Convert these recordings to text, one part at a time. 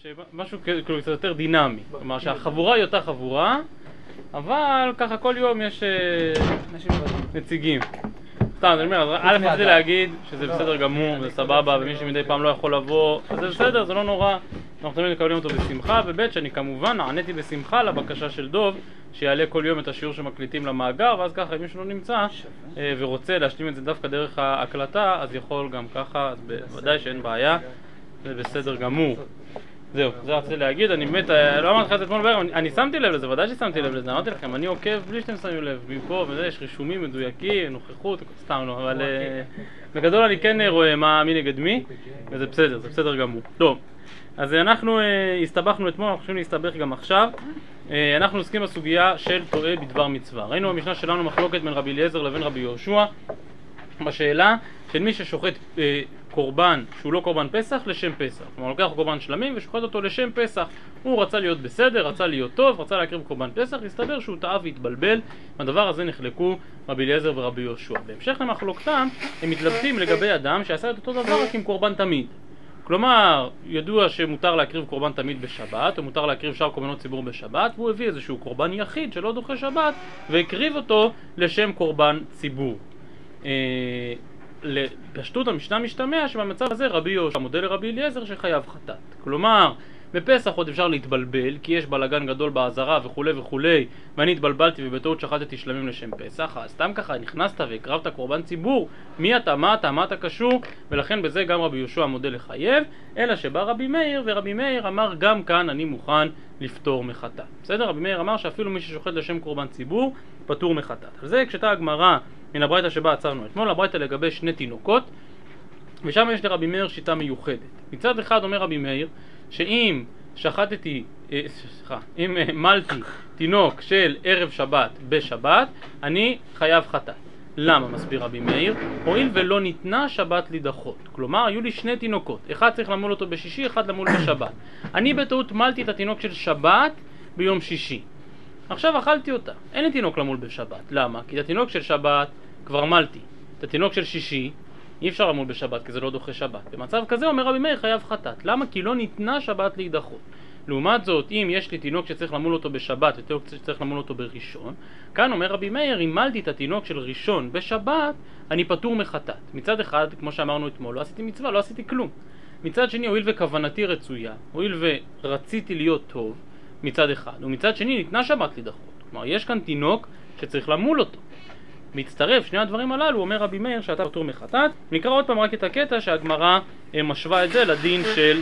שמשהו כאילו קצת יותר דינמי, כלומר שהחבורה היא אותה חבורה, אבל ככה כל יום יש נציגים. סתם, אני אומר, א' רציתי להגיד שזה בסדר גמור, זה סבבה, ומי שמדי פעם לא יכול לבוא, אז זה בסדר, זה לא נורא, אנחנו תמיד מקבלים אותו בשמחה, וב' שאני כמובן נעניתי בשמחה לבקשה של דוב, שיעלה כל יום את השיעור שמקליטים למאגר, ואז ככה אם מישהו לא נמצא ורוצה להשלים את זה דווקא דרך ההקלטה, אז יכול גם ככה, אז בוודאי שאין בעיה, זה בסדר גמור. זהו, זה רציתי להגיד, אני באמת, לא אמרתי לך את זה אתמול בערב, אני שמתי לב לזה, ודאי ששמתי לב לזה, אמרתי לכם, אני עוקב בלי שאתם שמים לב, מפה וזה, יש רישומים מדויקים, נוכחות, סתם לא, אבל בגדול אני כן רואה מי נגד מי, וזה בסדר, זה בסדר גמור. טוב, אז אנחנו הסתבכנו אתמול, אנחנו חושבים להסתבך גם עכשיו, אנחנו עוסקים בסוגיה של טועה בדבר מצווה. ראינו במשנה שלנו מחלוקת בין רבי אליעזר לבין רבי יהושע, בשאלה של מי ששוחט קורבן שהוא לא קורבן פסח לשם פסח. כלומר, לוקח קורבן שלמים ושוחט אותו לשם פסח. הוא רצה להיות בסדר, רצה להיות טוב, רצה להקריב קורבן פסח, הסתבר שהוא טעה והתבלבל. מהדבר הזה נחלקו רבי אליעזר ורבי יהושע. בהמשך למחלוקתם, הם מתלבטים לגבי אדם שעשה את אותו דבר רק עם קורבן תמיד. כלומר, ידוע שמותר להקריב קורבן תמיד בשבת, או מותר להקריב שאר קורבנות ציבור בשבת, והוא הביא איזשהו קורבן יחיד שלא דוחה שבת, והקריב אותו לשם קורבן ציבור. לפשטות המשנה משתמע שבמצב הזה רבי יהושע מודה לרבי אליעזר שחייב חטאת. כלומר, בפסח עוד אפשר להתבלבל כי יש בלגן גדול בעזרה וכולי וכולי, ואני התבלבלתי ובטעות שחטתי שלמים לשם פסח, אז סתם ככה נכנסת והקרבת קורבן ציבור, מי אתה, מה אתה, מה אתה קשור, ולכן בזה גם רבי יהושע מודה לחייב, אלא שבא רבי מאיר, ורבי מאיר אמר גם כאן אני מוכן לפטור מחטאת. בסדר? רבי מאיר אמר שאפילו מי ששוחט לשם קורבן ציבור פטור מחטאת. על זה כשתה הגמרא מן הברייתא שבה עצרנו אתמול, הברייתא לגבי שני תינוקות, ושם יש לרבי מאיר שיטה מיוחדת. מצד אחד אומר רבי מאיר שאם אם מלתי תינוק של ערב שבת בשבת, אני חייב חטאת. למה? מסביר רבי מאיר, הואיל ולא ניתנה שבת להידחות. כלומר, היו לי שני תינוקות, אחד צריך למול אותו בשישי, אחד למול בשבת. אני בטעות מלתי את התינוק של שבת ביום שישי. עכשיו אכלתי אותה, אין לי תינוק למול בשבת. למה? כי את התינוק של שבת כבר מלתי. את התינוק של שישי אי אפשר למול בשבת, כי זה לא דוחה שבת. במצב כזה אומר רבי מאיר חייב חטאת. למה? כי לא ניתנה שבת להידחות. לעומת זאת, אם יש לי תינוק שצריך למול אותו בשבת ותינוק שצריך למול אותו בראשון, כאן אומר רבי מאיר, אם מלתי את התינוק של ראשון בשבת, אני פטור מחטאת. מצד אחד, כמו שאמרנו אתמול, לא עשיתי מצווה, לא עשיתי כלום. מצד שני, הואיל וכוונתי רצויה, הואיל ורציתי להיות טוב, מצד אחד, ומצד שני ניתנה שבת להידחות. כלומר, יש כאן תינוק שצריך למול אותו. מצטרף שני הדברים הללו, אומר רבי מאיר שאתה פטור מחטאת. נקרא עוד פעם רק את הקטע שהגמרא משווה את זה לדין של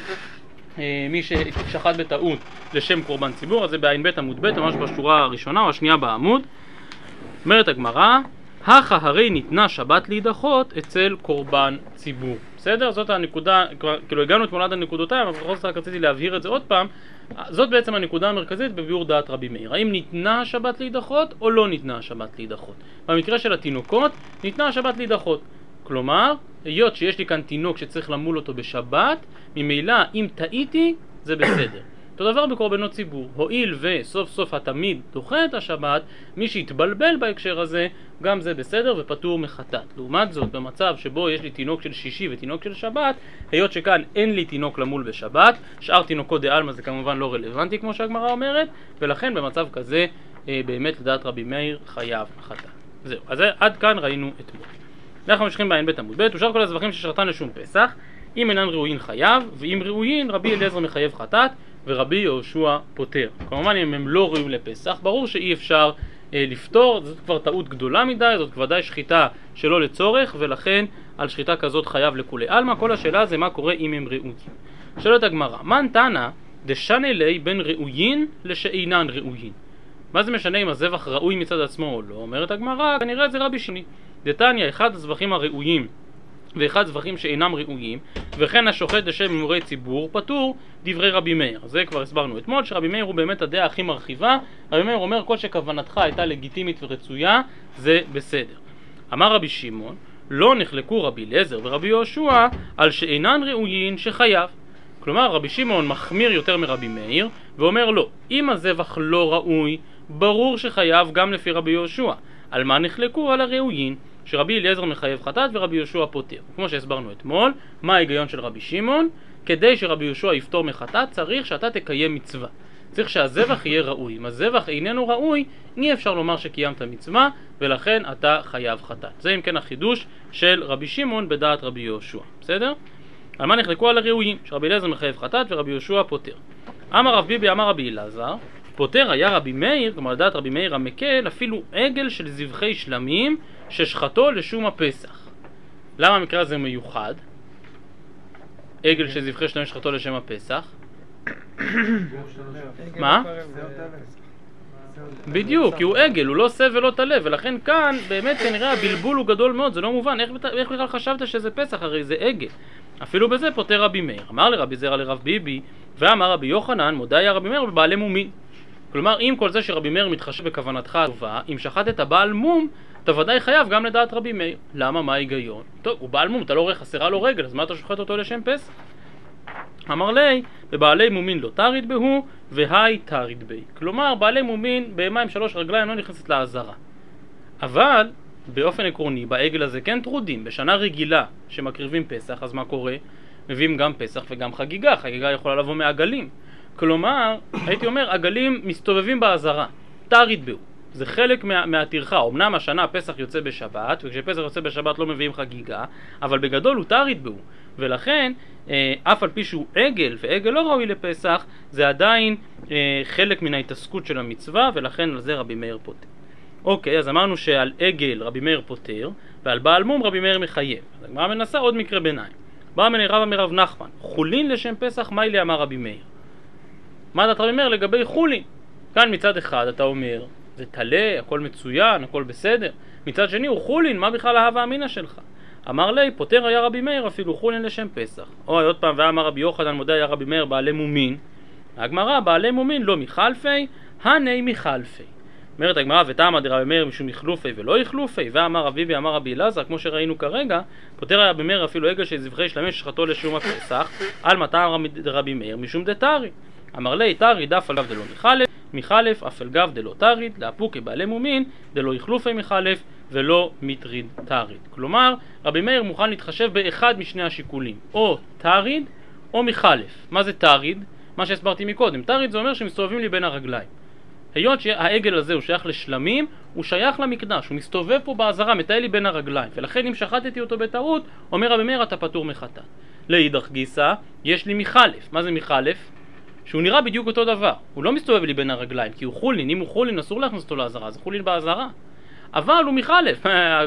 מי ששחט בטעות לשם קורבן ציבור. אז זה בעין בית עמוד בית, ממש בשורה הראשונה או השנייה בעמוד. אומרת הגמרא, הכה הרי ניתנה שבת להידחות אצל קורבן ציבור. בסדר? זאת הנקודה, כאילו הגענו את מולד הנקודותיים, אבל בכל זאת רק רציתי להבהיר את זה עוד פעם. זאת בעצם הנקודה המרכזית בביאור דעת רבי מאיר. האם ניתנה השבת להידחות או לא ניתנה השבת להידחות? במקרה של התינוקות, ניתנה השבת להידחות. כלומר, היות שיש לי כאן תינוק שצריך למול אותו בשבת, ממילא אם טעיתי, זה בסדר. אותו דבר בקורבנות ציבור. הואיל וסוף סוף התמיד דוחה את השבת, מי שהתבלבל בהקשר הזה, גם זה בסדר ופטור מחטאת. לעומת זאת, במצב שבו יש לי תינוק של שישי ותינוק של שבת, היות שכאן אין לי תינוק למול בשבת, שאר תינוקות דעלמא זה כמובן לא רלוונטי כמו שהגמרא אומרת, ולכן במצב כזה באמת לדעת רבי מאיר חייב חטאת. זהו, אז עד כאן ראינו אתמול. אנחנו ממשיכים בעין בית עמוד ב', ושאר כל הזבחים ששרתן לשום פסח, אם אינן ראויין חייב, ואם ראויין רבי אליעזר מחייב חטאת, ורבי יהושע פוטר. כמובן אם הם לא ראויים לפסח, ברור שאי אפשר לפתור, זאת כבר טעות גדולה מדי, זאת ודאי שחיטה שלא לצורך, ולכן על שחיטה כזאת חייב לכולי עלמא. כל השאלה זה מה קורה אם הם ראויים. שואלת הגמרא, מן תנא דשנא ליה בין ראויין לשאינן ראויין? מה זה משנה אם הזבח ראוי מצד עצמו או לא? אומרת הגמרא, כנראה זה רבי שני. דתניא, אחד הזבחים הראויים ואחד זבחים שאינם ראויים, וכן השוחט לשם הימורי ציבור פטור, דברי רבי מאיר. זה כבר הסברנו אתמול, שרבי מאיר הוא באמת הדעה הכי מרחיבה. רבי מאיר אומר כל שכוונתך הייתה לגיטימית ורצויה, זה בסדר. אמר רבי שמעון, לא נחלקו רבי אליעזר ורבי יהושע על שאינן ראויין שחייב. כלומר רבי שמעון מחמיר יותר מרבי מאיר ואומר לו, אם הזבח לא ראוי, ברור שחייב גם לפי רבי יהושע. על מה נחלקו? על הראויין, שרבי אליעזר מחייב חטאת ורבי יהושע פוטר. כמו שהסברנו אתמול, מה ההיגיון של רבי שמעון? כדי שרבי יהושע יפטור מחטאת צריך שאתה תקיים מצווה. צריך שהזבח יהיה ראוי. אם הזבח איננו ראוי, אי אפשר לומר שקיימת מצווה, ולכן אתה חייב חטאת. זה אם כן החידוש של רבי שמעון בדעת רבי יהושע. בסדר? על מה נחלקו? על הראויים, שרבי אליעזר מחייב חטאת ורבי יהושע פוטר. אמר רב ביבי אמר רבי אלעזר, פוטר היה רבי מאיר, כלומר לדעת רבי מאיר המקל, אפילו עגל של זבחי שלמים ששחטו לשום הפסח. למה המקרה הזה מיוחד? עגל של זבחי שלמים ששחטו לשם הפסח? מה? בדיוק, כי הוא עגל, הוא לא שא ולא תלה, ולכן כאן באמת כנראה הבלבול הוא גדול מאוד, זה לא מובן, איך בכלל חשבת שזה פסח? הרי זה עגל. אפילו בזה פוטר רבי מאיר. אמר לרבי זרע לרב ביבי, ואמר רבי יוחנן, מודה היה רבי מאיר בבעלי מומין. כלומר, אם כל זה שרבי מאיר מתחשב בכוונתך הטובה, אם שחטת בעל מום, אתה ודאי חייב גם לדעת רבי מאיר. למה? מה ההיגיון? טוב, הוא בעל מום, אתה לא רואה חסרה לו רגל, אז מה אתה שוחט אותו לשם פסח? אמר לי, בבעלי מומין לא תריד בהו, והי תריד בי. כלומר, בעלי מומין בהמה עם 3 רגליים לא נכנסת לעזרה. אבל, באופן עקרוני, בעגל הזה כן טרודים. בשנה רגילה שמקריבים פסח, אז מה קורה? מביאים גם פסח וגם חגיגה. חגיגה יכולה לבוא מעגלים. כלומר, הייתי אומר, עגלים מסתובבים בעזרה. תריד בהו. זה חלק מהטרחה. אמנם השנה הפסח יוצא בשבת, וכשפסח יוצא בשבת לא מביאים חגיגה, אבל בגדול הוא תריד בהו. ולכן, אף על פי שהוא עגל, ועגל לא ראוי לפסח, זה עדיין חלק מן ההתעסקות של המצווה, ולכן על זה רבי מאיר פוטר. אוקיי, אז אמרנו שעל עגל רבי מאיר פוטר, ועל בעל מום רבי מאיר מחייב. אז הגמרא מנסה עוד מקרה ביניים. בא מני רבא מרב נחמן, חולין לשם פסח, מה לי אמר רבי מאיר? מה דעת רבי מאיר לגבי חולין? כאן מצד אחד אתה אומר, זה תלה, הכל מצוין, הכל בסדר. מצד שני הוא חולין, מה בכלל ההווה אמינא שלך? אמר לי, פוטר היה רבי מאיר אפילו חולין לשם פסח. או עוד פעם, ואמר רבי יוחנן, מודה היה רבי מאיר בעלי מומין. הגמרא, בעלי מומין לא מחלפי, הני מחלפי. אומרת הגמרא, ותמה דרבי מאיר משום מחלופי ולא יחלופי, ואמר רבי ביבי אמר רבי אלעזר, כמו שראינו כרגע, פוטר היה רבי מאיר אפילו עגל של זבחי שלמים ששחטו לשום הפסח, על מטעם רבי מאיר משום דתרי. אמר לי, תרי דף על גב דלא מחלף, מחלף אף על גב דלא תריד, לאפוקי בעלי מומין דלא יחלופי מחלף ולא מטריד תריד. כלומר, רבי מאיר מוכן להתחשב באחד משני השיקולים, או תריד או מחלף. מה זה תריד? מה שהסברתי מקודם. תריד זה אומר שמסתובבים לי בין הרגליים. היות שהעגל הזה הוא שייך לשלמים, הוא שייך למקדש, הוא מסתובב פה בעזרה, מטייל לי בין הרגליים, ולכן אם שחטתי אותו בטעות, אומר רבי מאיר אתה פטור מחטאת. לאידך גיסא, יש לי מחלף. מה זה מחלף? שהוא נראה בדיוק אותו דבר, הוא לא מסתובב לי בין הרגליים, כי הוא חולין, אם הוא חולין אסור להכניס אותו לעזרה, זה חולין בעזרה. אבל הוא מחלף,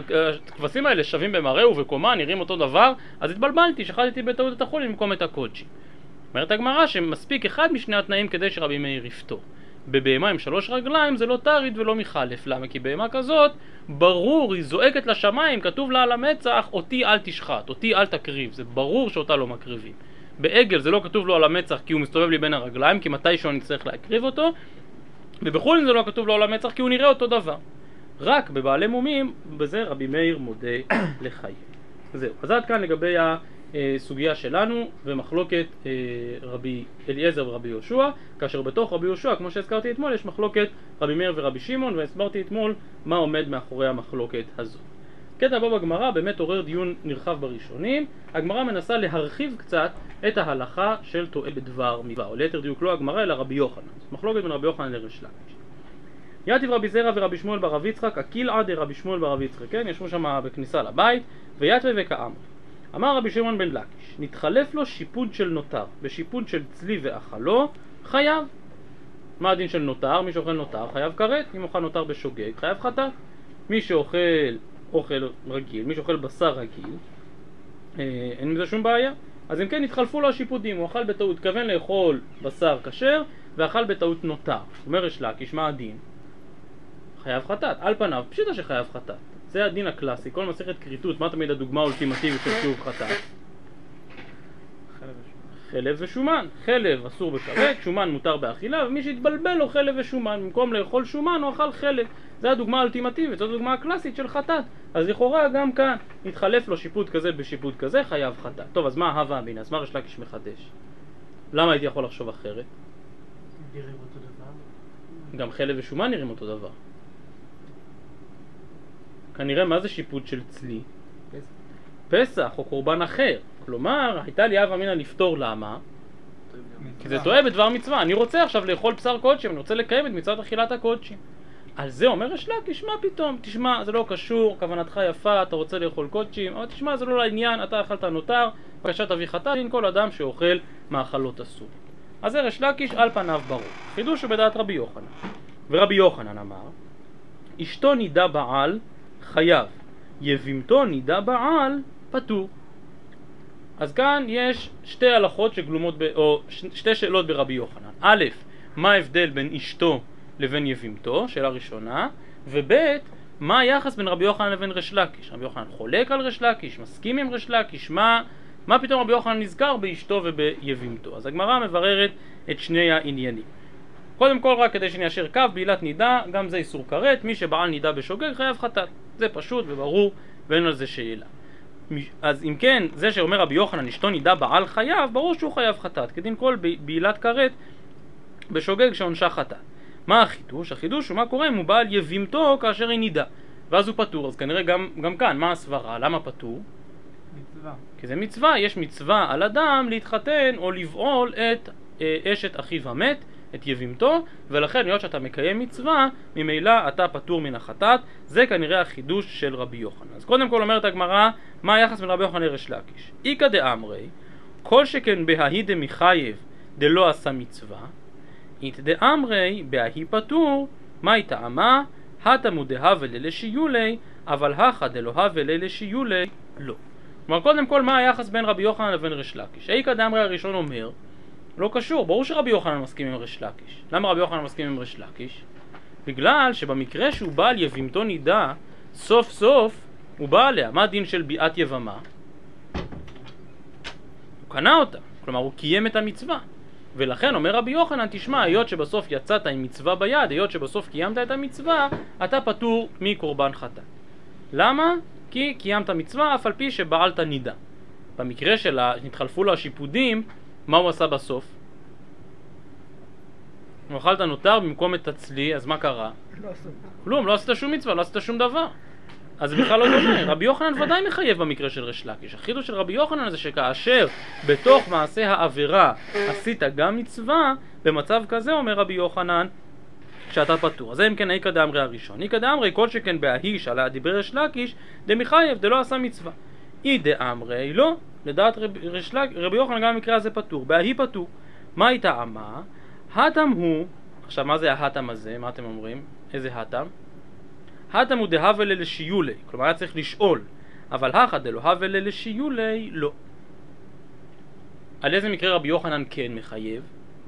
הכבשים האלה שווים במראה ובקומה, נראים אותו דבר, אז התבלבלתי, שחטתי בטעות את החולין במקום את הקודשי. אומרת הגמרא שמספיק אחד משני התנאים כדי שרבי מאיר יפטור. בבהמה עם 3 רגליים זה לא תריד ולא מחלף. למה? כי בהמה כזאת ברור, היא זועקת לשמיים, כתוב לה על המצח אותי אל תשחט, אותי אל תקריב, זה ברור שאותה לא מקריבים. בעגל זה לא כתוב לו על המצח כי הוא מסתובב לי בין הרגליים, כי מתישהו אני צריך להקריב אותו, ובחולין זה לא כתוב לו על המצח כי הוא נראה אותו דבר. רק בבעלי מומים, בזה רבי מאיר מודה לחיים. זהו, אז עד כאן לגבי הסוגיה שלנו ומחלוקת רבי אליעזר ורבי יהושע, כאשר בתוך רבי יהושע, כמו שהזכרתי אתמול, יש מחלוקת רבי מאיר ורבי שמעון, והסברתי אתמול מה עומד מאחורי המחלוקת הזו. קטע הבא בגמרא באמת עורר דיון נרחב בראשונים. הגמרא מנסה להרחיב קצת את ההלכה של טועה בדבר מצווה, או ליתר דיוק לא הגמרא אלא רבי יוחנן. מחלוקת בין רבי יוחנן לריש לקיש. יתיב רבי זרע ורבי שמואל ברב יצחק, הקילעא דרבי שמואל ברב יצחק, כן? ישבו שם בכניסה לבית, ויתווה וכאמר. אמר רבי שמעון בן לקיש, נתחלף לו שיפוד של נותר, בשיפוד של צלי ואכלו, חייב. מה הדין של נותר? מי שאוכל נותר חייב כרת, אם אוכל נותר בשוגג חייב חטאת. מי שאוכל אוכל רגיל, מי שאוכל בשר רגיל, אין מזה שום בעיה. אז אם כן נתחלפו לו השיפודים, הוא אכל בטעות, התכוון לאכול בשר כשר ואכל בטעות נותר. אומר ריש לקיש, מה הדין? חייב חטאת, על פניו, פשיטה שחייב חטאת. זה הדין הקלאסי, כל מסכת כריתות, מה תמיד הדוגמה האולטימטיבית של חיוב חטאת? חלב ושומן. חלב אסור בכרת, שומן מותר באכילה, ומי שהתבלבל לו חלב ושומן, במקום לאכול שומן הוא אכל חלב. זה הדוגמה האולטימטיבית, זו הדוגמה הקלאסית של חטאת. אז לכאורה גם כאן נתחלף לו שיפוד כזה בשיפוד כזה, חייב חטאת. טוב, אז מה ההווה אמינא? אז מה ריש לקיש מחדש? למה הייתי יכול לחשוב אחרת? נראים אותו דבר. גם חלב ושומן נראים אותו דבר. כנראה מה זה שיפוד של צלי? פסח או קורבן אחר. כלומר, הייתה לי הווה אמינא לפתור, למה? כי זה טועה בדבר מצווה. אני רוצה עכשיו לאכול בשר קודשים, אני רוצה לקיים את מצוות אכילת הקודשים. על זה אומר ריש לקיש, מה פתאום? תשמע, זה לא קשור, כוונתך יפה, אתה רוצה לאכול קודשים, אבל תשמע, זה לא לעניין, אתה אכלת נותר, בבקשה תביא חטאת, אין כל אדם שאוכל מאכלות אסור. אז זה ריש לקיש על פניו ברור. חידוש הוא בדעת רבי יוחנן. ורבי יוחנן אמר, אשתו נידה בעל חייב, יבימתו נידה בעל פטור. אז כאן יש שתי הלכות שגלומות, או שתי שאלות ברבי יוחנן. א', מה ההבדל בין אשתו לבין יבימתו, שאלה ראשונה, וב', מה היחס בין רבי יוחנן לבין ריש לקיש? רבי יוחנן חולק על ריש לקיש, מסכים עם ריש לקיש, מה פתאום רבי יוחנן נזכר באשתו וביבימתו? אז הגמרא מבררת את שני העניינים. קודם כל, רק כדי שניישר קו, בעילת נידה, גם זה איסור כרת, מי שבעל נידה בשוגג חייב חטאת. זה פשוט וברור, ואין על זה שאלה. אז אם כן, זה שאומר רבי יוחנן אשתו נידה בעל חייב, ברור שהוא חייב חטאת, כדין כל בעילת כרת בשוגג שעונשה חטאת. מה החידוש? החידוש הוא מה קורה אם הוא בעל יבימתו כאשר היא נידה, ואז הוא פטור. אז כנראה גם כאן, מה הסברה? למה פטור? מצווה. כי זה מצווה, יש מצווה על אדם להתחתן או לבעול את אשת אחיו המת, את יבימתו, ולכן להיות שאתה מקיים מצווה, ממילא אתה פטור מן החטאת. זה כנראה החידוש של רבי יוחנן. אז קודם כל אומרת הגמרא, מה היחס בין רבי יוחנן לריש לקיש? איכא דאמרי, כל שכן בהאי דמחייב דלא עשה מצווה, אית דאמרי בהאי פטור, מהי טעמה? התמו דהווה לשיולי, אבל הכא דלא הווה לשיולי לא. כלומר, קודם כל, מה היחס בין רבי יוחנן לבין ריש לקיש? איכא דאמרי הראשון אומר, לא קשור, ברור שרבי יוחנן מסכים עם ריש לקיש. למה רבי יוחנן מסכים עם ריש לקיש? בגלל שבמקרה שהוא בא על יבימתו נידה, סוף סוף הוא בא עליה. מה הדין של ביאת יבמה? הוא קנה אותה, כלומר הוא קיים את המצווה. ולכן אומר רבי יוחנן, תשמע, היות שבסוף יצאת עם מצווה ביד, היות שבסוף קיימת את המצווה, אתה פטור מקורבן חטאת. למה? כי קיימת מצווה אף על פי שבעלת נידה. במקרה שלה, נתחלפו לו השיפודים, מה הוא עשה בסוף? הוא אכל את הנותר במקום את הצלי, אז מה קרה? כלום, לא עשית שום מצווה, לא עשית שום דבר. אז זה בכלל לא דומה. רבי יוחנן ודאי מחייב במקרה של ריש לקיש. החידוש של רבי יוחנן זה שכאשר בתוך מעשה העבירה עשית גם מצווה, במצב כזה אומר רבי יוחנן שאתה פטור. אז זה אם כן איכא דאמרי הראשון. איכא דאמרי כל שכן בהאי שעליה דיבר ריש לקיש דמחייב דלא עשה מצווה. אי דאמרי לא, לדעת רבי יוחנן גם במקרה הזה פטור. בהאי פטור. מה היא טעמה? התם הוא, עכשיו מה זה ההתם הזה? מה אתם אומרים? איזה התם? התם הוא דהווה לשיולי, כלומר היה צריך לשאול, אבל הכא דלא הווה לשיולי לא. על איזה מקרה רבי יוחנן כן מחייב?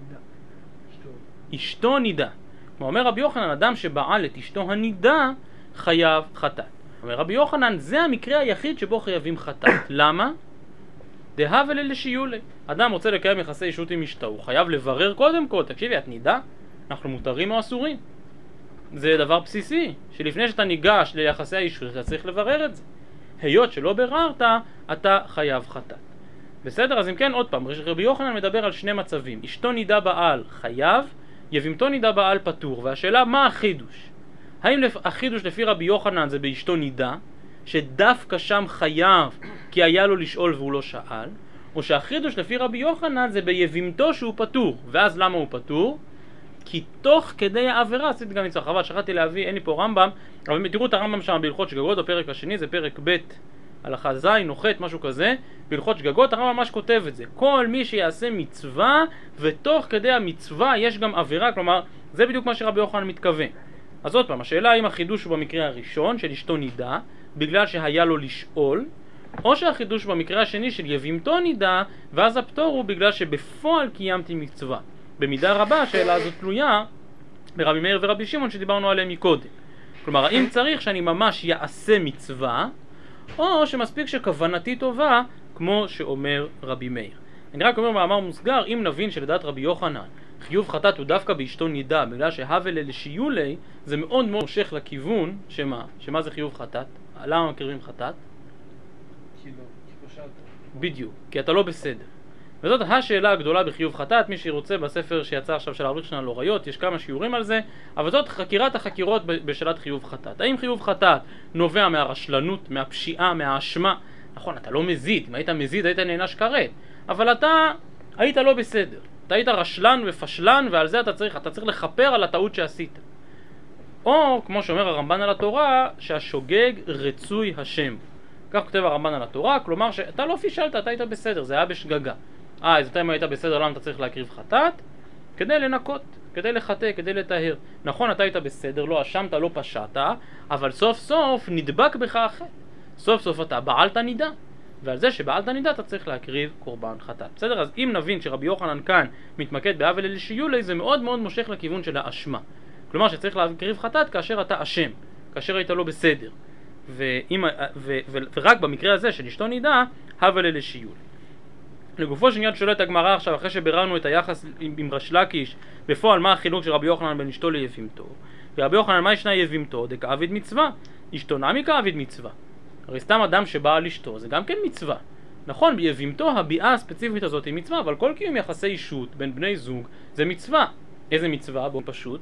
אשתו נידה. כלומר אומר רבי יוחנן, אדם שבעל את אשתו הנידה חייב חטאת. אומר רבי יוחנן, זה המקרה היחיד שבו חייבים חטאת. למה? דהווה לשיולי. אדם רוצה לקיים יחסי אישות עם אשתו, הוא חייב לברר קודם כל, תקשיבי, את נידה? אנחנו מותרים או אסורים? זה דבר בסיסי, שלפני שאתה ניגש ליחסי האישות, אתה צריך לברר את זה. היות שלא בררת, אתה חייב חטאת. בסדר? אז אם כן, עוד פעם, רבי יוחנן מדבר על שני מצבים. אשתו נידה בעל חייב, יבימתו נידה בעל פטור. והשאלה, מה החידוש? האם החידוש לפי רבי יוחנן זה באשתו נידה, שדווקא שם חייב כי היה לו לשאול והוא לא שאל, או שהחידוש לפי רבי יוחנן זה ביבימתו שהוא פטור. ואז למה הוא פטור? כי תוך כדי העבירה, עשיתי גם מצווה, חבל, שכחתי להביא, אין לי פה רמב"ם, אבל תראו את הרמב"ם שם בהלכות שגגות, בפרק השני, זה פרק ב' הלכה ז' או ח', משהו כזה, בהלכות שגגות, הרמב"ם ממש כותב את זה. כל מי שיעשה מצווה, ותוך כדי המצווה יש גם עבירה, כלומר, זה בדיוק מה שרבי יוחנן מתכוון. אז עוד פעם, השאלה האם החידוש הוא במקרה הראשון, של אשתו נידה, בגלל שהיה לו לשאול, או שהחידוש במקרה השני של יבימתו נידה, ואז הפטור הוא בגלל שבפועל קיימתי מצווה. במידה רבה השאלה הזאת תלויה ברבי מאיר ורבי שמעון שדיברנו עליהם מקודם. כלומר, האם צריך שאני ממש יעשה מצווה, או שמספיק שכוונתי טובה, כמו שאומר רבי מאיר. אני רק אומר מאמר מוסגר, אם נבין שלדעת רבי יוחנן חיוב חטאת הוא דווקא באשתו נידה, בגלל שהווה לשיולי, זה מאוד מאוד מושך לכיוון, שמה זה חיוב חטאת? למה מקריבים חטאת? בדיוק, כי אתה לא בסדר. וזאת השאלה הגדולה בחיוב חטאת. מי שרוצה בספר שיצא עכשיו של הרב ליכטנשטיין על אוריות, יש כמה שיעורים על זה, אבל זאת חקירת החקירות בשאלת חיוב חטאת. האם חיוב חטאת נובע מהרשלנות, מהפשיעה, מהאשמה, נכון, אתה לא מזיד, אם היית מזיד היית נענש כרת, אבל אתה היית לא בסדר, אתה היית רשלן ופשלן, ועל זה אתה צריך לכפר על הטעות שעשית. או, כמו שאומר הרמב"ן על התורה, שהשוגג רצוי השם. כך כותב הרמב"ן על התורה, כלומר שאתה לא פישלת, אתה היית בסדר, זה היה בשגגה. אז אתה אם היית בסדר, למה אתה צריך להקריב חטאת? כדי לנקות, כדי לחטא, כדי לטהר. נכון, אתה היית בסדר, לא אשמת, לא פשעת, אבל סוף סוף נדבק בך החטא. סוף סוף אתה בעלת נידה, ועל זה שבעלת נידה אתה צריך להקריב קורבן חטאת. בסדר? אז אם נבין שרבי יוחנן כאן מתמקד בעוול אל שיולי, זה מאוד מאוד מושך לכיוון של האשמה. כלומר שצריך להקריב חטאת כאשר אתה אשם, כאשר היית לא בסדר. ורק במקרה הזה של אשתו נידה, עוול אל שיולי. לגופו של עניין שואלת הגמרא עכשיו, אחרי שביררנו את היחס עם ריש לקיש, בפועל מה החילוק של רבי יוחנן בין אשתו ליבימתו? ורבי יוחנן, מה ישנה יבימתו? דכעביד מצווה. אשתו נמי כעביד מצווה. הרי סתם אדם שבא על אשתו זה גם כן מצווה. נכון, ביבימתו הביאה הספציפית הזאת היא מצווה, אבל כל קיום יחסי אישות בין בני זוג זה מצווה. איזה מצווה? באופן פשוט?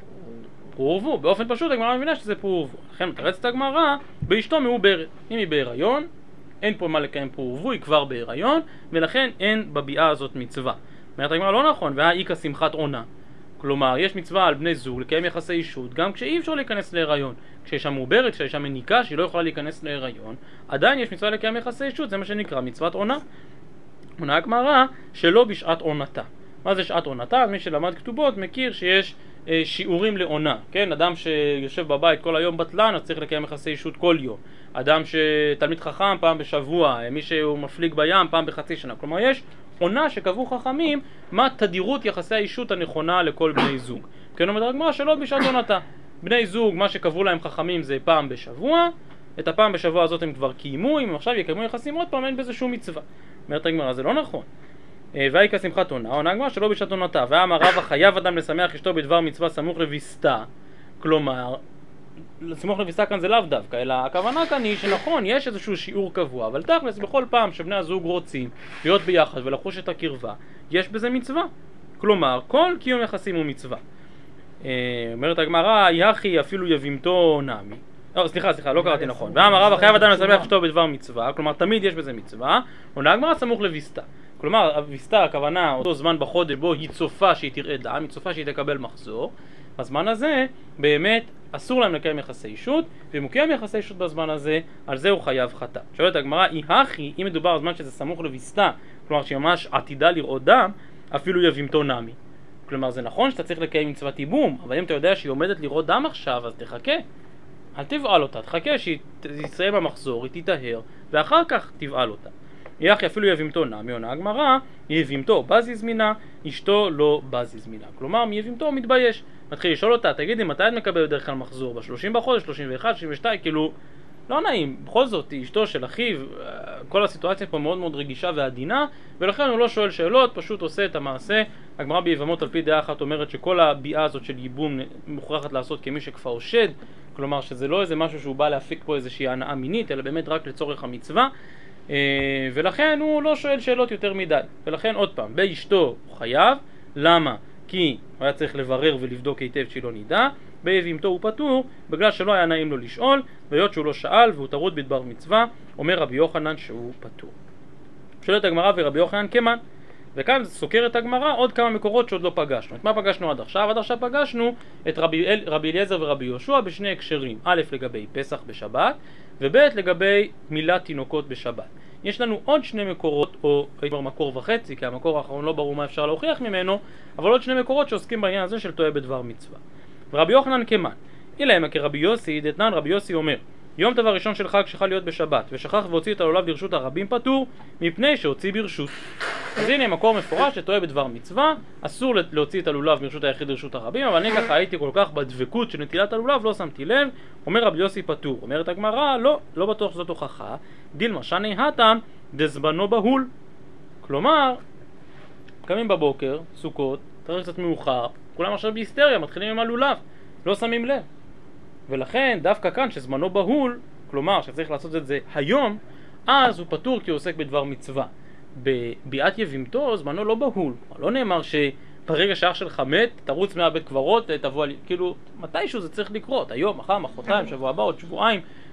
פרו ורבו. באופן פשוט הגמרא מבינה שזה פרו ורבו. לכן מתרצת הגמרא באשתו מעוברת. אם היא בהיריון, אין פה מה לקיים פרו ורבו, היא כבר בהיריון, ולכן אין בביאה הזאת מצווה. אומרת הגמרא לא נכון, והאיכא שמחת עונה. כלומר, יש מצווה על בני זוג לקיים יחסי אישות, גם כשאי אפשר להיכנס להיריון. כשאישה מעוברת, כשאישה מניקה, שהיא לא יכולה להיכנס להיריון, עדיין יש מצווה לקיים יחסי אישות, זה מה שנקרא מצוות עונה. עונה הגמרא שלא בשעת עונתה. מה זה שעת עונתה? מי שלמד כתובות מכיר שיש שיעורים לעונה, כן? אדם שיושב בבית כל היום בטלן, אז צריך לקיים יחסי אישות כל יום. אדם שתלמיד חכם פעם בשבוע, מי שהוא מפליג בים פעם בחצי שנה. כלומר, יש עונה שקבעו חכמים מה תדירות יחסי האישות הנכונה לכל בני זוג. כן, אומרת הגמרא שלא בשעת עונתה. בני זוג, מה שקבעו להם חכמים זה פעם בשבוע, את הפעם בשבוע הזאת הם כבר קיימו, אם עכשיו יקיימו יחסים עוד פעם, אין בזה שום מצווה. אומרת הגמרא, זה לא נכון. והאיכא שמחת עונה, עונה הגמרא שלא בשעת עונתה. ואמר רבא חייב אדם לשמח אשתו בדבר מצווה סמוך לביסתה. כלומר, סמוך לביסתה כאן זה לאו דווקא, אלא הכוונה כאן היא שנכון, יש איזשהו שיעור קבוע, אבל תכלס בכל פעם שבני הזוג רוצים להיות ביחד ולחוש את הקרבה, יש בזה מצווה. כלומר, כל קיום יחסים הוא מצווה. אומרת הגמרא, יחי אפילו יבימתו נמי. סליחה, לא קראתי נכון. ואמר רבא חייב אדם לשמח אשתו בדבר מצווה, כלומר תמיד יש בזה מצווה. עונה הגמרא סמוך לביסתה. כלומר, הביסתה, הכוונה, אותו זמן בחודש בו היא צופה שהיא תראה דם, היא צופה שהיא תקבל מחזור. בזמן הזה, באמת, אסור להם לקיים יחסי אישות, ואם הוא קיים יחסי אישות בזמן הזה, על זה הוא חייב חטא. שואלת הגמרא, אם מדובר על זמן שזה סמוך לביסתה, כלומר שהיא ממש עתידה לראות דם, אפילו יבימתו נמי. כלומר, זה נכון שאתה צריך לקיים מצוות ייבום, אבל אם אתה יודע שהיא עומדת לראות דם עכשיו, אז תחכה. אל תבעל אותה, תחכה שהיא תסיים המחזור, היא תיטהר, ואחר כך תבעל אותה. יחי אפילו יבימתו נמי, עונה הגמרא, יבימתו בז יזמינה, אשתו לא בז יזמינה. כלומר, מיבימתו הוא מתבייש. מתחיל לשאול אותה, תגידי, מתי את מקבל בדרך כלל מחזור? ב-30 בחודש, 31, 32, כאילו, לא נעים. בכל זאת, היא אשתו של אחיו, כל הסיטואציה פה מאוד מאוד רגישה ועדינה, ולכן הוא לא שואל שאלות, פשוט עושה את המעשה. הגמרא ביבמות על פי דעה אחת אומרת שכל הביאה הזאת של ייבום מוכרחת לעשות כמי שכפר או שד, כלומר שזה לא איזה משהו שהוא בא להפיק פה איזושהי הנאה מינית, אלא באמת רק לצורך המצווה. ולכן הוא לא שואל שאלות יותר מדי. ולכן עוד פעם, באשתו הוא חייב. למה? כי הוא היה צריך לברר ולבדוק היטב שהיא לא נידה. ביבימתו הוא פטור בגלל שלא היה נעים לו לשאול, והיות שהוא לא שאל והוא טרוד בדבר מצווה, אומר רבי יוחנן שהוא פטור. שואלת הגמרא ורבי יוחנן כמן. וכאן סוקרת הגמרא עוד כמה מקורות שעוד לא פגשנו. את מה פגשנו עד עכשיו? עד עכשיו פגשנו את רבי אליעזר ורבי יהושע בשני הקשרים. א' לגבי פסח בשבת, וב' לגבי מילת תינוקות בשבת. יש לנו עוד שני מקורות, או הייתי אומר מקור וחצי, כי המקור האחרון לא ברור מה אפשר להוכיח ממנו, אבל עוד שני מקורות שעוסקים בעניין הזה של טועה בדבר מצווה. ורבי יוחנן כמן, אלא כרבי יוסי, דתנן רבי יוסי אומר, יום דבר ראשון של חג שחל להיות בשבת, ושכח והוציא את הלולב לרשות הרבים פטור, מפני שהוציא ברשות. אז הנה מקור מפורש שטועה בדבר מצווה, אסור להוציא את הלולב מרשות היחיד לרשות הרבים, אבל אני ככה הייתי כל כך בדבקות של נטילת הלולב, לא שמתי לב. אומר רבי יוסי פטור. אומרת הגמרא, לא בטוח שזאת הוכחה. דילמה שני התם דזבנו בהול. כלומר, קמים בבוקר, סוכות, תאריך קצת מאוחר, כולם עכשיו בהיסטריה, מתחילים עם הלולב, לא שמים לב. ולכן דווקא כאן שזמנו בהול, כלומר שצריך לעשות את זה היום, אז הוא פטור כי הוא עוסק בדבר מצווה. בביאת יבימתו זמנו לא בהול, לא נאמר שברגע שאח שלך מת תרוץ מהבית קברות, תבוא, כאילו מתישהו זה צריך לקרות, היום, מחר, מחרתיים, שבוע הבא, עוד שבועיים,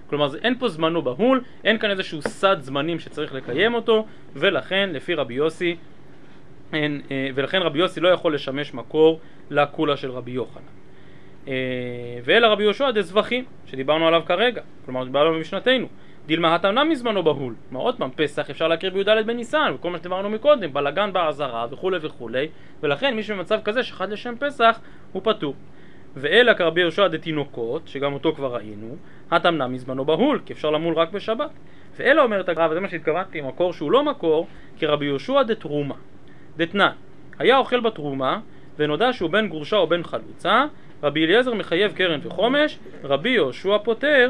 כלומר אין פה זמנו בהול, אין כאן איזשהו סד זמנים שצריך לקיים אותו, ולכן לפי רבי יוסי ולכן רבי יוסי לא יכול לשמש מקור לקולה של רבי יוחנן. ואלה רבי יהושע דזבחים שדיברנו עליו כרגע, כלומר דיברנו במשנתנו, דילמה התמנה מזמנו בהול. כלומר עוד פעם, פסח אפשר להקריב בי"ד בניסן וכל מה שדיברנו מקודם, בלגן בעזרה וכו' וכו', ולכן מי שבמצב כזה שחד לשם פסח הוא פטור. ואלה כרבי יהושע דתינוקות, שגם אותו כבר ראינו, התמנה מזמנו בהול, כי אפשר למול רק בשבת. ואלה אומרת הגר"א, וזה מה שהתכוונתי, מקור שהוא לא מקור, כרבי יהושע דתרומה דתנן, היה אוכל בתרומה ונודע שהוא בן גרושה או בן חלוצה, רבי אליעזר מחייב קרן וחומש, רבי יהושע פוטר,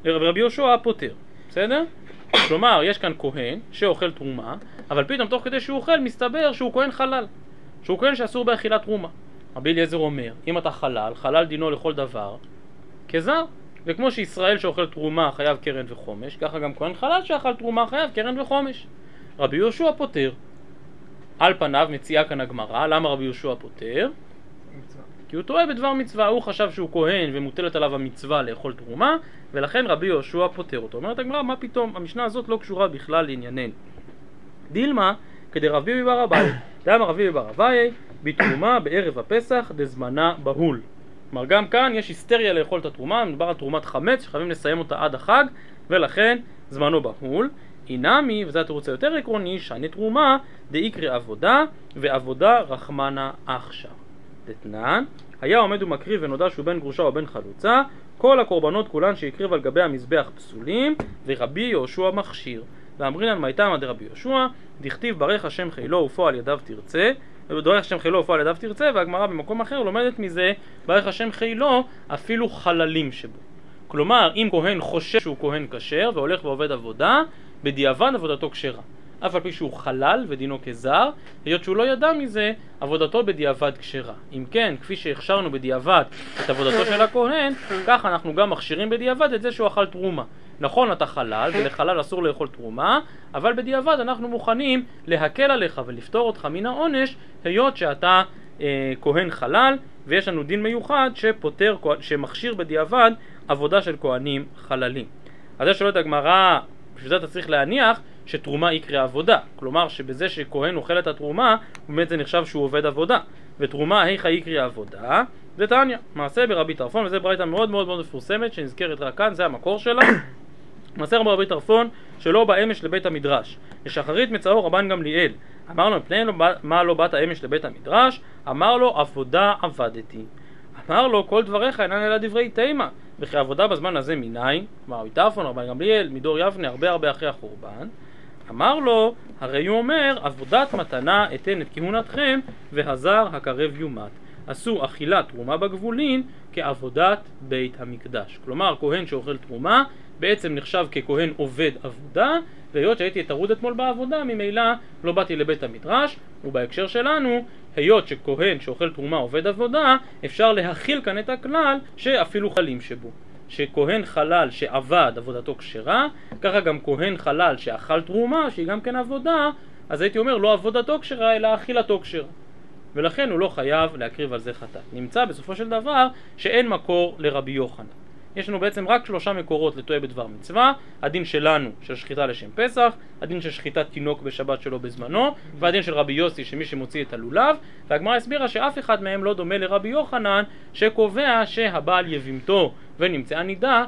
בסדר? כלומר יש כאן כהן שאוכל תרומה, אבל פתאום תוך כדי שהוא אוכל מסתבר שהוא כהן חלל, שהוא כהן שאסור באכילת תרומה. רבי אליעזר אומר, אם אתה חלל, חלל דינו לכל דבר כזר, וכמו שישראל שאוכל תרומה חייב קרן וחומש, ככה גם כהן חלל שאכל תרומה חייב קרן וחומש. רבי יהושע פוטר. על פניו מציעה כאן הגמרא, למה רבי יהושע פוטר? כי הוא טועה בדבר מצווה, הוא חשב שהוא כהן ומוטלת עליו המצווה לאכול תרומה, ולכן רבי יהושע פוטר אותו. אומרת הגמרא, מה פתאום? המשנה הזאת לא קשורה בכלל לענייננו. דילמה, כדי רב ביבי בר אביי, דאמר רב ביבי בר אביי, בתרומה בערב הפסח דזמנה בהול. כלומר גם כאן יש היסטריה לאכול את התרומה, מדובר על תרומת חמץ שחייבים לסיים אותה עד החג, ולכן זמנו בהול. אינמי, וזה התירוץ היותר עקרוני, שאני תרומה דאיקרי עבודה, ועבודה רחמנה עכשיו. דתנן, היה עומד ומקריב ונודע שהוא בן גרושה או בן חלוצה, כל הקורבנות כולן שהקריב על גבי המזבח פסולים, ורבי יהושע מכשיר. ואמרינן מייתמא דרבי יהושע, דכתיב ברך השם חילו ופועל ידיו תרצה, וברך השם חילו ופועל ידיו תרצה, והגמרא במקום אחר לומדת מזה, ברך השם חילו אפילו חללים שבו. כלומר, אם כהן חושב שהוא כהן כשר והולך ועובד עבודה, בדיעבד עבודתו כשרה. אף על פי שהוא חלל ודינו כזר, היות שהוא לא ידע מזה, עבודתו בדיעבד כשרה. אם כן, כפי שהכשרנו בדיעבד את עבודתו של הכהן, כך אנחנו גם מכשירים בדיעבד את זה שהוא אכל תרומה. נכון, אתה חלל, ולחלל אסור לאכול תרומה, אבל בדיעבד אנחנו מוכנים להקל עליך ולפתור אותך מן העונש, היות שאתה כהן חלל, ויש לנו דין מיוחד שפותר, שמכשיר בדיעבד עבודה של כהנים חללים. אז זה שואלת הגמרא, בשביל זה אתה צריך להניח שתרומה יקרה עבודה, כלומר שבזה שכהן אוכל את התרומה, באמת זה נחשב שהוא עובד עבודה, ותרומה היכא יקרה עבודה, זה תניא, מעשה ברבי טרפון, וזה ברייתא מאוד מאוד מאוד מפורסמת שנזכרת רק כאן, זה המקור שלה. מעשה ברבי טרפון שלא בא אמש לבית המדרש, לשחרית מצאו רבן גמליאל, אמר לו מפני מה לא באת אמש לבית המדרש, אמר לו עבודה עבדתי, אמר לו כל דבריך אינן אלא דברי תימה, וכי עבודה בזמן הזה מניין, אמר רבי טרפון רבן גמליאל מדור יבנה הרבה אחרי החורבן, אמר לו, הרי הוא אומר, עבודת מתנה אתן את כהונתכם, והזר הקרב יומת. עשו אכילת תרומה בגבולין כעבודת בית המקדש. כלומר, כהן שאוכל תרומה בעצם נחשב ככהן עובד עבודה, והיות שהייתי טרוד אתמול בעבודה, ממילא לא באתי לבית המדרש, ובהקשר שלנו, היות שכהן שאוכל תרומה עובד עבודה, אפשר להכיל כאן את הכלל שאפילו חלים שבו. שכהן חלל שעבד עבודתו כשרה, ככה גם כהן חלל שאכל תרומה שהיא גם כן עבודה, אז הייתי אומר לא עבודתו כשרה אלא אכילתו כשרה, ולכן הוא לא חייב להקריב על זה חטאת. נמצא בסופו של דבר שאין מקור לרבי יוחנן. יש לנו בעצם רק 3 מקורות לטועה בדבר מצווה, הדין שלנו של שחיטה לשם פסח, הדין של שחיטת תינוק בשבת שלו בזמנו, והדין של רבי יוסי שמי שמוציא את הלולב, והגמרא הסבירה שאף אחד מהם לא דומה לרבי יוחנן שקובע שהבעל יבימתו ונמצאה נידה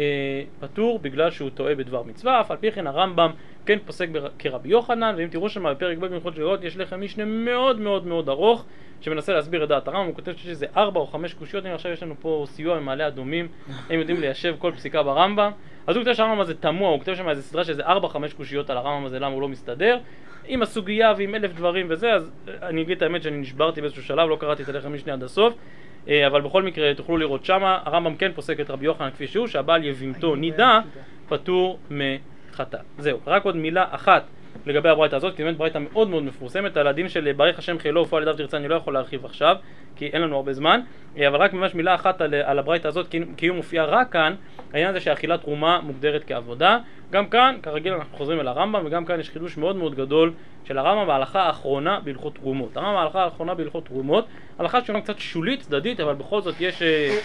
פטור בגלל שהוא טועה בדבר מצווה. אף על פי כן הרמב"ם כן פוסק כרבי יוחנן, ואם תראו שם בפרק ב' בהלכות שגרות יש לכם משנה מאוד מאוד מאוד ארוך שמנסה להסביר את דעת הרמב"ם. הוא כותב שזה 4 או 5 קושיות. אם עכשיו יש לנו פה סיוע ממעלה אדומים, הם יודעים ליישב כל פסיקה ברמב"ם, אז הוא כותב שהרמב"ם הזה תמוה, הוא כותב שם איזה סדרה שזה 4-5 קושיות על הרמב"ם הזה, למה הוא לא מסתדר עם הסוגיה ועם 1000 דברים וזה. אז אני אגיד את האמת שאני נשברתי באיזשהו שלב, לא קראתי את הלחם משנה עד הסוף, אבל בכל מקרה תוכלו לראות שמה הרמב"ם כן פוסק את רבי יוחנן כפי שהוא, שהבעל יבימתו נידה פטור מחטאת. זהו, רק עוד מילה אחת לגבי הברייתא הזאת, כי באמת ברייתא מאוד מאוד מפורסמת על הדין של ברך השם חילו ופועל ידיו תרצה. אני לא יכול להרחיב עכשיו כי אין לנו הרבה זמן, אבל רק ממש מילה אחת על הברייתא הזאת, כי הוא מופיע רק כאן, העניין הזה שאכילת תרומה מוגדרת כעבודה. גם כאן כרגיל אנחנו חוזרים אל הרמב"ם, וגם כאן יש חידוש מאוד מאוד גדול של הרמב"ם בהלכה האחרונה בהלכות תרומות. הרמב"ם בהלכה האחרונה בהלכות תרומות, הלכה שאומנם קצת שולית צדדית, אבל בכל זאת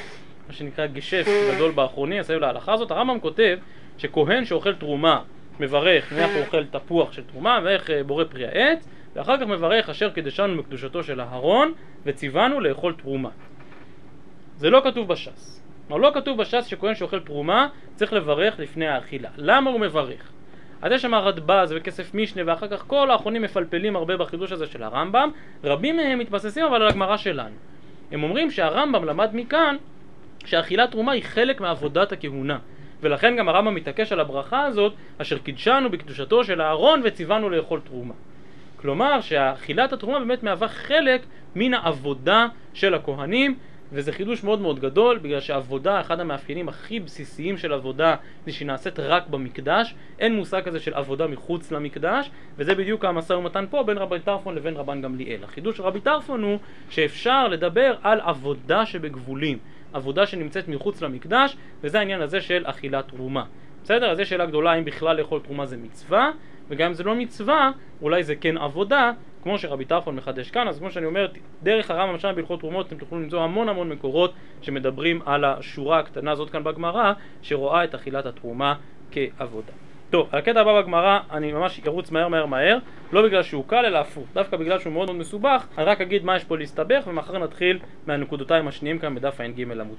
מה שנקרא גשף גדול באחרוני, הסביב להלכה הזאת. הרמב"ם כותב שכהן שאוכל תרומה מברך, נניח הוא אוכל תפוח של תרומה, מברך בורא פרי העץ, ואחר כך מברך אשר קידשנו מקדושתו של אהרון וציוונו לאכול תרומה. זה לא כתוב בש"ס. לא כתוב בש"ס שכהן שאוכל תרומה צריך לברך לפני האכילה. למה הוא מברך? אז יש שם רדב"ז וכסף משנה, ואחר כך כל האחרונים מפלפלים הרבה בחידוש הזה של הרמב"ם. רבים מהם מתבססים אבל על הגמרא שלנו. הם אומרים שהרמב"ם למד מכאן שאכילת תרומה היא חלק מעבודת הכהונה, ולכן גם הרמב"ם מתעקש על הברכה הזאת, אשר קידשנו בקדושתו של אהרון וציוונו לאכול תרומה. כלומר שאכילת התרומה באמת מהווה חלק מן העבודה של הכהנים, וזה חידוש מאוד מאוד גדול, בגלל שהעבודה, אחד המאפיינים הכי בסיסיים של עבודה זה שהיא נעשית רק במקדש. אין מושג כזה של עבודה מחוץ למקדש, וזה בדיוק המשא ומתן פה בין רבי טרפון לבין רבן גמליאל. החידוש של רבי טרפון הוא שאפשר לדבר על עבודה שבגבולים, עבודה שנמצאת מחוץ למקדש, וזה העניין הזה של אכילת תרומה. בסדר? אז יש שאלה גדולה אם בכלל לאכול תרומה זה מצווה, וגם אם זה לא מצווה, אולי זה כן עבודה, כמו שרבי טרפון מחדש כאן. אז כמו שאני אומר, דרך הרמב"ם שם בהלכות תרומות אתם תוכלו למצוא המון מקורות שמדברים על השורה הקטנה הזאת כאן בגמרא, שרואה את אכילת התרומה כעבודה. טוב, על הקטע הבא בגמרא אני ממש ארוץ מהר, לא בגלל שהוא קל אלא הפוך, דווקא בגלל שהוא מאוד מסובך. אני רק אגיד מה יש פה להסתבך, ומחר נתחיל מהנקודותיים השניים כאן בדף ע"ג עמוד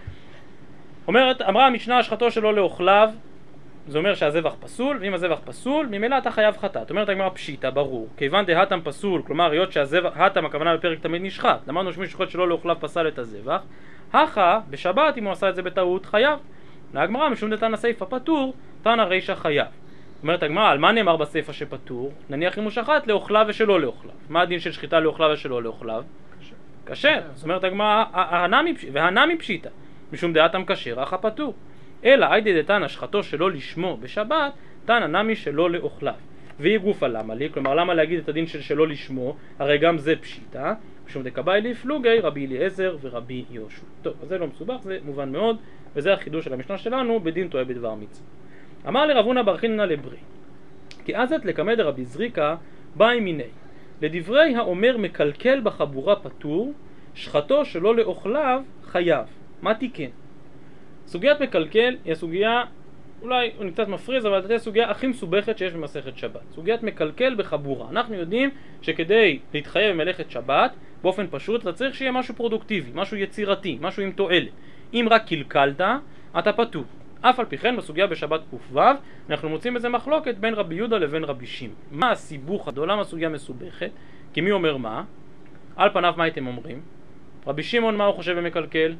א'. אמרה המשנה, השחתו שלו לאוכליו, זה אומר שהזבח פסול, ואם הזבח פסול, ממילא אתה חייב חטאת. אומרת הגמרא פשיטא, ברור. כיוון דהתם פסול, כלומר היות שהזבח, הכוונה בפרק תמיד נשחט. למדנו שמי שחוט שלו לאוכליו פסל את הזבח. הכה, בשבת, אם הוא עשה את זה בטעות, חייב. להגמרא, משום דתנא סיפא פטור, תנא רישא חייב. אומרת הגמרא, על מה נאמר בסיפא שפטור? נניח אם הוא שחט לאוכליו ושלא לאוכליו. מה הדין של שחיטה לאוכליו ושלא לאוכליו? כשר. זאת אומרת הגמרא, והנמי פשיטא, משום דהתם כשר, הכה פטור. אלא היידי דתנא שחטו שלא לשמו בשבת, תנא נמי שלא לאוכליו. והיא גופא למה לי? כלומר למה להגיד את הדין של שלא לשמו? הרי גם זה פשיטא, משום דקבאי לפלוגי רבי אליעזר ורבי יהושע. טוב, אז זה לא מסובך, זה מובן מאוד, וזה החידוש של המשנה שלנו בדין טועה בדבר מצווה. אמר לרב הונא בר חיננא לברי, כי אזת לקמא דרבי זריקא באי מיני, לדברי האומר מקלקל בחבורה פטור, שחטו שלא לאוכליו חייב. מה תיקן? סוגיית מקלקל היא הסוגיה, אולי הוא קצת מפריז, אבל זו הסוגיה הכי מסובכת שיש במסכת שבת. סוגיית מקלקל בחבורה. אנחנו יודעים שכדי להתחייב במלאכת שבת, באופן פשוט, אתה צריך שיהיה משהו פרודוקטיבי, משהו יצירתי, משהו עם תועלת. אם רק קלקלת, אתה פטור. אף על פי כן, בסוגיה בשבת ק"ו, אנחנו מוצאים בזה מחלוקת בין רבי יהודה לבין רבי שמעון. מה הסיבוך הגדול? למה הסוגיה מסובכת? כי מי אומר מה? על פניו מה הייתם אומרים? רבי שמעון מה הוא חושב במקלקל?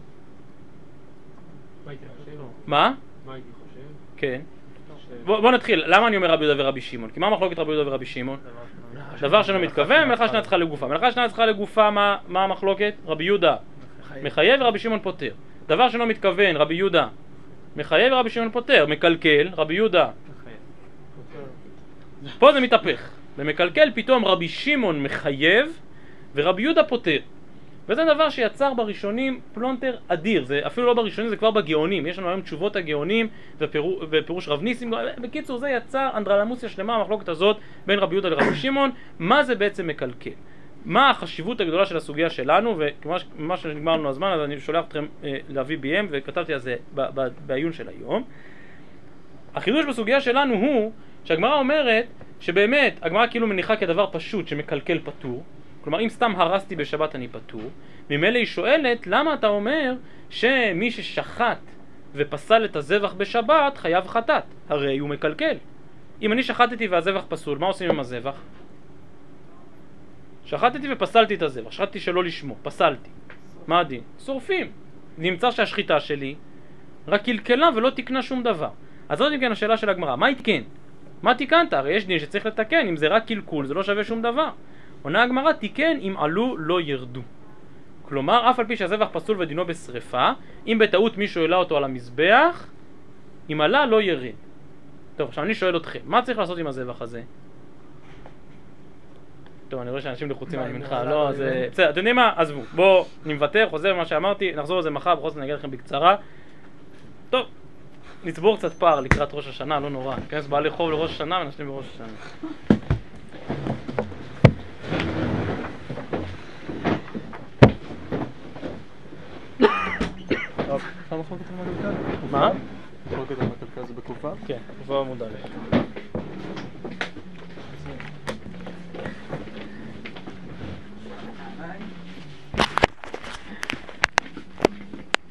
מה? מה הייתי חושב? כן. בוא נתחיל. למה אני אומר רבי יהודה ורבי שמעון? כי מה מחלוקת רבי יהודה ורבי שמעון? דבר שלא מתכוון, מלאכה שנה צריכה לגופה. מלאכה שנה צריכה לגופה, מה המחלוקת? רבי יהודה מחייב ורבי שמעון פוטר. דבר שלא מתכוון, רבי יהודה מחייב ורבי שמעון פוטר. מקלקל, רבי יהודה פה זה מתהפך. במקלקל פתאום רבי שמעון מחייב ורבי יהודה פוטר. וזה דבר שיצר בראשונים פלונטר אדיר. זה אפילו לא בראשונים, זה כבר בגאונים. יש לנו היום תשובות הגאונים ופירוש רב ניסים. בקיצור, זה יצר אנדרלמוסיה שלמה, המחלוקת הזאת בין רבי יהודה לרבי שמעון. מה זה בעצם מקלקל? מה החשיבות הגדולה של הסוגיה שלנו? וכמה שנגמר לנו הזמן, אז אני שולח אתכם להביא ביים, וכתבתי על זה בעיון של היום. החידוש בסוגיה שלנו הוא שהגמרא אומרת שבאמת הגמרא כאילו מניחה כדבר פשוט שמקלקל פטור. כלומר, אם סתם הרסתי בשבת אני פטור, ממילא היא שואלת, למה אתה אומר שמי ששחט ופסל את הזבח בשבת חייב חטאת? הרי הוא מקלקל. אם אני שחטתי והזבח פסול, מה עושים עם הזבח? שחטתי ופסלתי את הזבח, שחטתי שלא לשמו, פסלתי. מה הדין? שורפים. נמצא שהשחיטה שלי רק קלקלה ולא תקנה שום דבר. אז זאת כן השאלה של הגמרא, מה יתקן? מה תיקנת? הרי יש דין שצריך לתקן, אם זה רק קלקול זה לא שווה שום דבר. עונה הגמרא, תיקן אם עלו לא ירדו. כלומר, אף על פי שהזבח פסול ודינו בשריפה, אם בטעות מישהו העלה אותו על המזבח, אם עלה לא ירד. טוב, עכשיו אני שואל אתכם, מה צריך לעשות עם הזבח הזה? טוב, אני רואה שאנשים לחוצים על מנחה, לא, זה... בסדר, אתם יודעים מה? עזבו, בואו נוותר, חוזר מה שאמרתי, נחזור לזה מחר, בכל זאת אני אגיד לכם בקצרה. טוב, נצבור קצת פער לקראת ראש השנה, לא נורא. נכנס בעלי חוב לראש השנה ונשלים בראש השנה. טוב. מחלוקת על מקלקל? מה? מחלוקת על מקלקל זה בקופה? כן, קופה עמוד א'.